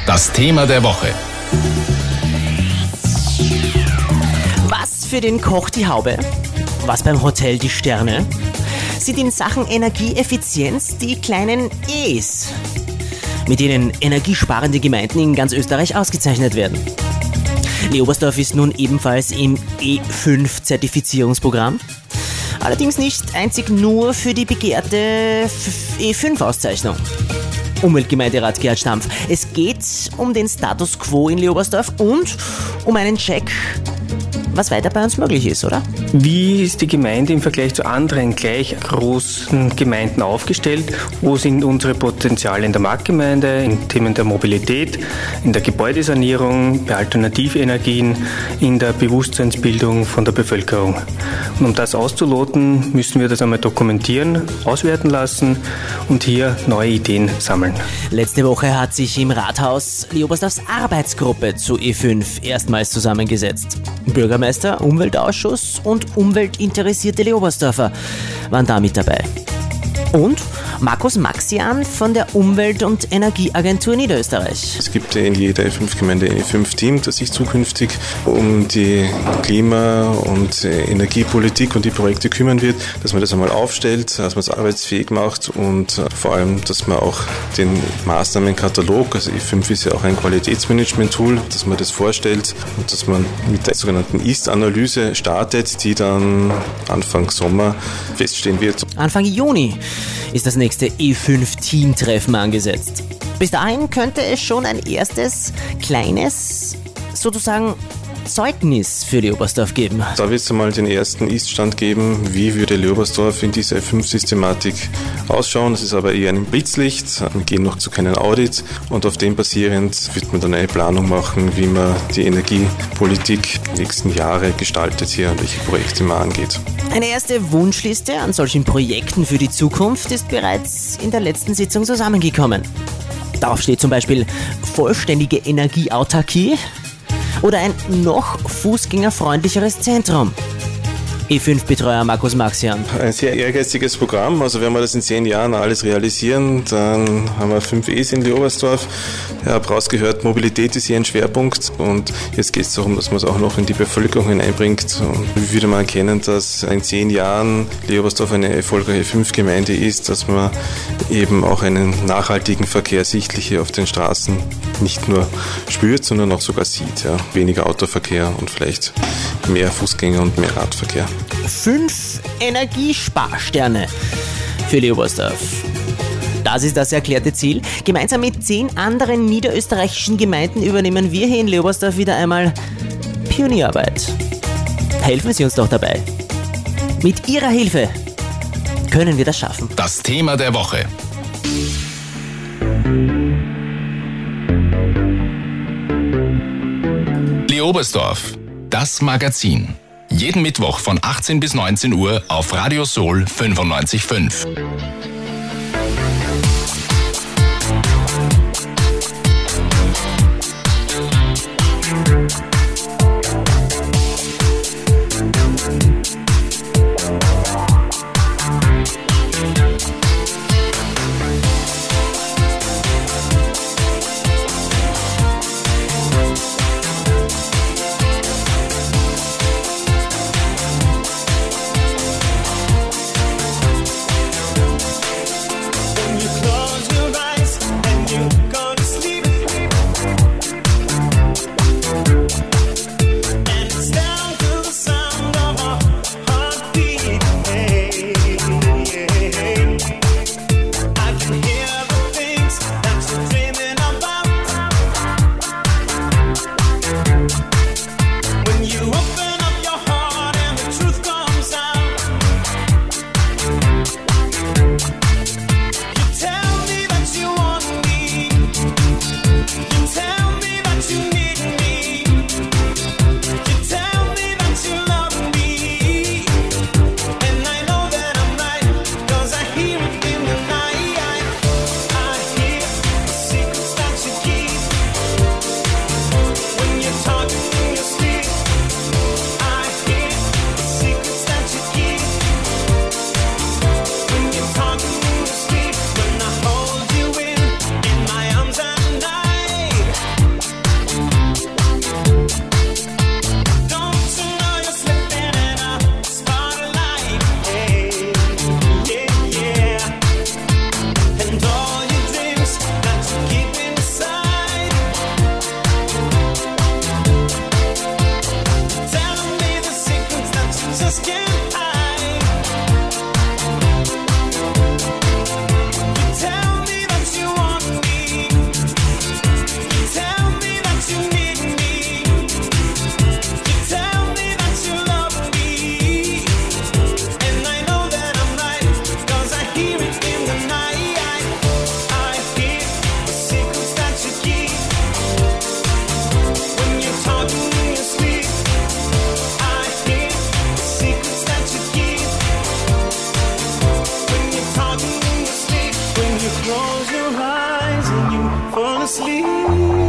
Das Thema der Woche. Was für den Koch die Haube, was beim Hotel die Sterne, sind in Sachen Energieeffizienz die kleinen E's, mit denen energiesparende Gemeinden in ganz Österreich ausgezeichnet werden. Leobersdorf ist nun ebenfalls im E5-Zertifizierungsprogramm. Allerdings nicht einzig nur für die begehrte E5-Auszeichnung. Umweltgemeinderat Gerhard Stampf. Es geht um den Status Quo in Leobersdorf und um einen Check, was weiter bei uns möglich ist, oder? Wie ist die Gemeinde im Vergleich zu anderen gleich großen Gemeinden aufgestellt? Wo sind unsere Potenziale in der Marktgemeinde, in Themen der Mobilität, in der Gebäudesanierung, bei Alternativenergien, in der Bewusstseinsbildung von der Bevölkerung? Und um das auszuloten, müssen wir das einmal dokumentieren, auswerten lassen und hier neue Ideen sammeln. Letzte Woche hat sich im Rathaus Leobersdorfs Arbeitsgruppe zu E5 erstmals zusammengesetzt. Bürgermeister, Umweltausschuss und umweltinteressierte Leobersdorfer waren da mit dabei. Und Markus Maxian von der Umwelt- und Energieagentur Niederösterreich. Es gibt in jeder E5-Gemeinde ein E5-Team, das sich zukünftig um die Klima- und Energiepolitik und die Projekte kümmern wird, dass man das einmal aufstellt, dass man es arbeitsfähig macht und vor allem, dass man auch den Maßnahmenkatalog, also E5 ist ja auch ein Qualitätsmanagement-Tool, dass man das vorstellt und dass man mit der sogenannten Ist-Analyse startet, die dann Anfang Sommer feststehen wird. Anfang Juni ist das nächste E5-Teamtreffen angesetzt. Bis dahin könnte es schon ein erstes, kleines, sozusagen Zeugnis für Leobersdorf geben. Da wird es einmal den ersten Ist-Stand geben, wie würde Leobersdorf in dieser E5-Systematik ausschauen. Das ist aber eher ein Blitzlicht. Wir gehen noch zu keinen Audits und auf dem basierend wird man dann eine Planung machen, wie man die Energiepolitik die nächsten Jahre gestaltet hier und welche Projekte man angeht. Eine erste Wunschliste an solchen Projekten für die Zukunft ist bereits in der letzten Sitzung zusammengekommen. Darauf steht zum Beispiel vollständige Energieautarkie oder ein noch fußgängerfreundlicheres Zentrum. E5-Betreuer Markus Maxian. Ein sehr ehrgeiziges Programm. Also wenn wir das in 10 Jahren alles realisieren, dann haben wir 5 E's in Leobersdorf. Ich habe rausgehört, Mobilität ist hier ein Schwerpunkt und jetzt geht es darum, dass man es auch noch in die Bevölkerung hineinbringt. Und wie würde man erkennen, dass in 10 Jahren Leobersdorf eine erfolgreiche 5-Gemeinde ist, dass man eben auch einen nachhaltigen Verkehr sichtlich hier auf den Straßen nicht nur spürt, sondern auch sogar sieht. Ja. Weniger Autoverkehr und vielleicht mehr Fußgänger und mehr Radverkehr. 5 Energiesparsterne für Leobersdorf. Das ist das erklärte Ziel. Gemeinsam mit 10 anderen niederösterreichischen Gemeinden übernehmen wir hier in Leobersdorf wieder einmal Pionierarbeit. Helfen Sie uns doch dabei. Mit Ihrer Hilfe können wir das schaffen. Das Thema der Woche. Leobersdorf, das Magazin. Jeden Mittwoch von 18 bis 19 Uhr auf Radio Soul 95.5. sleep.